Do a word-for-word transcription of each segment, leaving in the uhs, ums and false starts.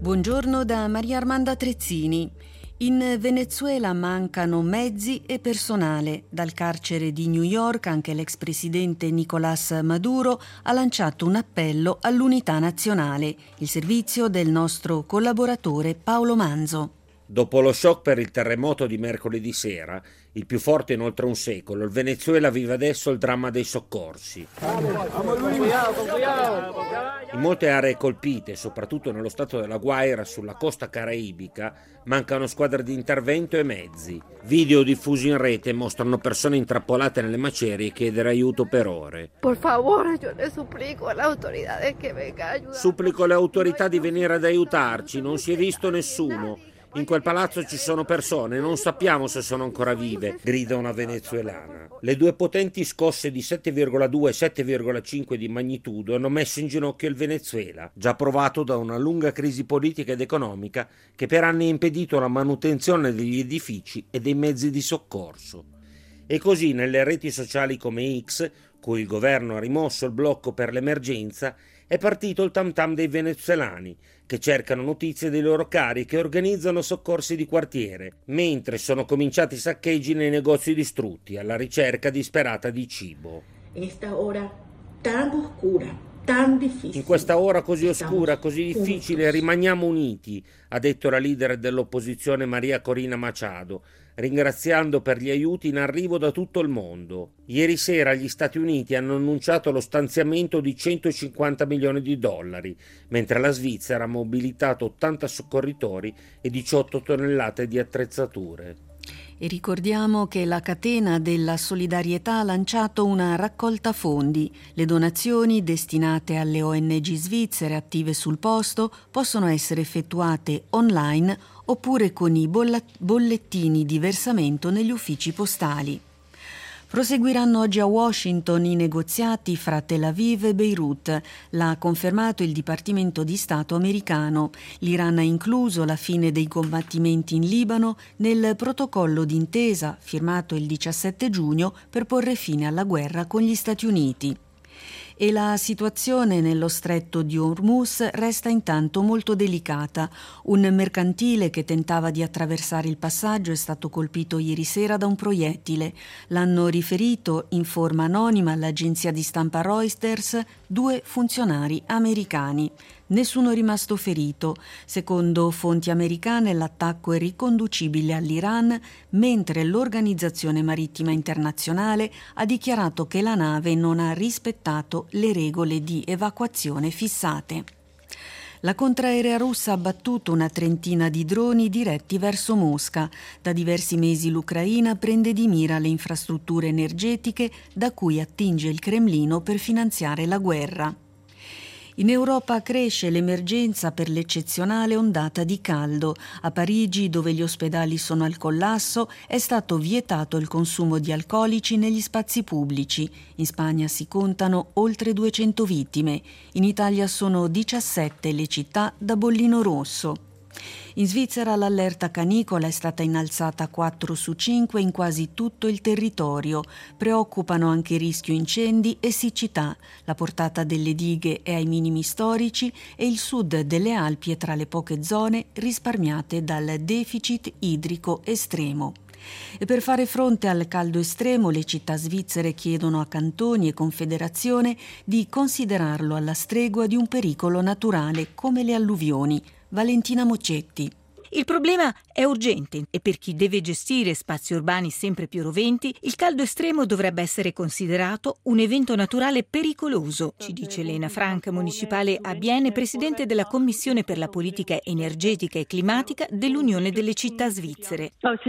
Buongiorno da Maria Armanda Trezzini. In Venezuela mancano mezzi e personale. Dal carcere di New York anche l'ex presidente Nicolás Maduro ha lanciato un appello all'unità nazionale. Il servizio del nostro collaboratore Paolo Manzo. Dopo lo shock per il terremoto di mercoledì sera, il più forte in oltre un secolo, il Venezuela vive adesso il dramma dei soccorsi. In molte aree colpite, soprattutto nello stato della Guaira, sulla costa caraibica, mancano squadre di intervento e mezzi. Video diffusi in rete mostrano persone intrappolate nelle macerie chiedere aiuto per ore. Por favore, io le supplico alle autorità che venga a aiutare. Supplico le autorità di venire ad aiutarci, non si è visto nessuno. In quel palazzo ci sono persone, non sappiamo se sono ancora vive, grida una venezuelana. Le due potenti scosse di sette virgola due e sette virgola cinque di magnitudo hanno messo in ginocchio il Venezuela, già provato da una lunga crisi politica ed economica che per anni ha impedito la manutenzione degli edifici e dei mezzi di soccorso. E così nelle reti sociali come X, cui il governo ha rimosso il blocco per l'emergenza, è partito il tam tam dei venezuelani, che cercano notizie dei loro cari e che organizzano soccorsi di quartiere, mentre sono cominciati i saccheggi nei negozi distrutti, alla ricerca disperata di cibo. Esta ora tan oscura, tan difficile. In questa ora così oscura, così difficile, rimaniamo uniti, ha detto la leader dell'opposizione Maria Corina Machado, ringraziando per gli aiuti in arrivo da tutto il mondo. Ieri sera gli Stati Uniti hanno annunciato lo stanziamento di centocinquanta milioni di dollari, mentre la Svizzera ha mobilitato ottanta soccorritori e diciotto tonnellate di attrezzature. E ricordiamo che la catena della solidarietà ha lanciato una raccolta fondi. Le donazioni destinate alle O N G svizzere attive sul posto possono essere effettuate online oppure con i bollettini di versamento negli uffici postali. Proseguiranno oggi a Washington i negoziati fra Tel Aviv e Beirut. L'ha confermato il Dipartimento di Stato americano. L'Iran ha incluso la fine dei combattimenti in Libano nel protocollo d'intesa firmato il diciassette giugno per porre fine alla guerra con gli Stati Uniti. E la situazione nello stretto di Hormuz resta intanto molto delicata. Un mercantile che tentava di attraversare il passaggio è stato colpito ieri sera da un proiettile. L'hanno riferito in forma anonima all'agenzia di stampa Reuters due funzionari americani. Nessuno è rimasto ferito. Secondo fonti americane l'attacco è riconducibile all'Iran, mentre l'Organizzazione Marittima Internazionale ha dichiarato che la nave non ha rispettato le regole di evacuazione fissate. La contraerea russa ha abbattuto una trentina di droni diretti verso Mosca. Da diversi mesi l'Ucraina prende di mira le infrastrutture energetiche da cui attinge il Cremlino per finanziare la guerra. In Europa cresce l'emergenza per l'eccezionale ondata di caldo. A Parigi, dove gli ospedali sono al collasso, è stato vietato il consumo di alcolici negli spazi pubblici. In Spagna si contano oltre duecento vittime. In Italia sono diciassette le città da bollino rosso. In Svizzera l'allerta canicola è stata innalzata a quattro su cinque in quasi tutto il territorio. Preoccupano anche il rischio incendi e siccità. La portata delle dighe è ai minimi storici e il sud delle Alpi è tra le poche zone risparmiate dal deficit idrico estremo. E per fare fronte al caldo estremo le città svizzere chiedono a cantoni e confederazione di considerarlo alla stregua di un pericolo naturale come le alluvioni. Valentina Moccetti. Il problema è urgente e per chi deve gestire spazi urbani sempre più roventi, il caldo estremo dovrebbe essere considerato un evento naturale pericoloso, ci dice Lena Frank, municipale a Bienne, presidente della Commissione per la politica energetica e climatica dell'Unione delle città svizzere. Dal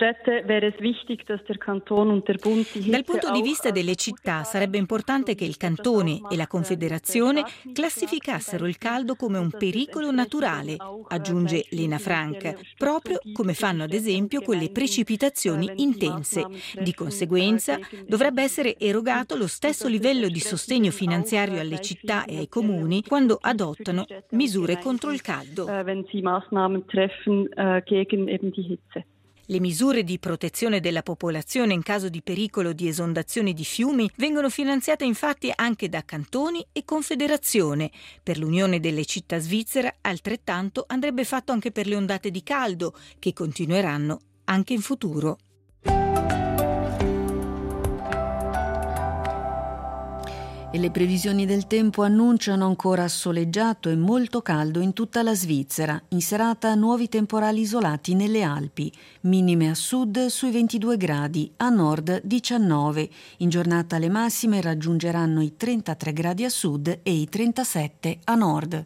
punto di vista delle città sarebbe importante che il cantone e la Confederazione classificassero il caldo come un pericolo naturale, aggiunge Lena Frank, proprio come fanno ad esempio con le precipitazioni intense. Di conseguenza dovrebbe essere erogato lo stesso livello di sostegno finanziario alle città e ai comuni quando adottano misure contro il caldo. Le misure di protezione della popolazione in caso di pericolo di esondazioni di fiumi vengono finanziate infatti anche da cantoni e confederazione. Per l'Unione delle città svizzere altrettanto andrebbe fatto anche per le ondate di caldo, che continueranno anche in futuro. E le previsioni del tempo annunciano ancora soleggiato e molto caldo in tutta la Svizzera. In serata nuovi temporali isolati nelle Alpi, minime a sud sui ventidue gradi, a nord diciannove. In giornata le massime raggiungeranno i trentatré gradi a sud e i trentasette a nord.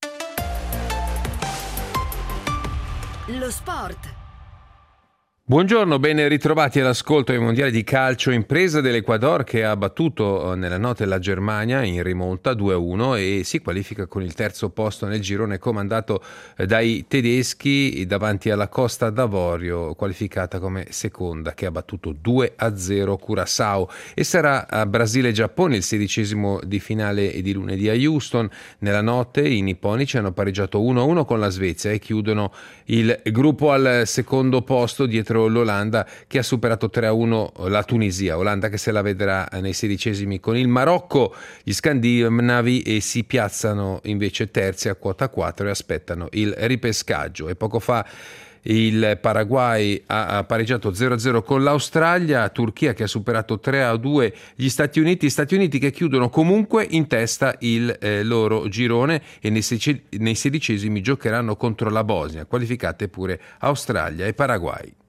Lo sport. Buongiorno, ben ritrovati all'ascolto dei mondiali di calcio. Impresa dell'Ecuador che ha battuto nella notte la Germania in rimonta due a uno e si qualifica con il terzo posto nel girone comandato dai tedeschi davanti alla Costa d'Avorio, qualificata come seconda, che ha battuto due a zero Curaçao, e sarà a Brasile-Giappone il sedicesimo di finale di lunedì a Houston. Nella notte i nipponici hanno pareggiato uno a uno con la Svezia e chiudono il gruppo al secondo posto dietro l'Olanda, che ha superato tre a uno la Tunisia. Olanda che se la vedrà nei sedicesimi con il Marocco. Gli scandinavi e si piazzano invece terzi a quota quattro e aspettano il ripescaggio. E poco fa il Paraguay ha pareggiato zero a zero con l'Australia, Turchia che ha superato tre a due gli Stati Uniti, Stati Uniti che chiudono comunque in testa il eh, loro girone e nei, sedici, nei sedicesimi giocheranno contro la Bosnia, qualificate pure Australia e Paraguay.